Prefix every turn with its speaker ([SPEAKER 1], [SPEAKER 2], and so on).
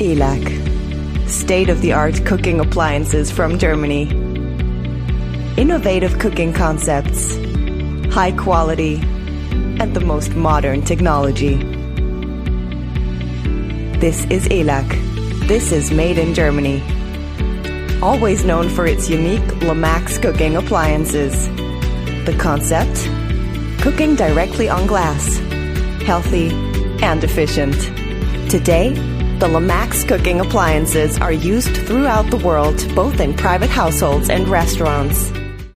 [SPEAKER 1] ELAC, state-of-the-art cooking appliances from Germany. Innovative cooking concepts, high quality, and the most modern technology. This is ELAC. This is made in Germany. Always known for its unique Lamax cooking appliances. The concept? Cooking directly on glass. Healthy and efficient. Today, the Lamax cooking appliances are used throughout the world, both in private households and restaurants.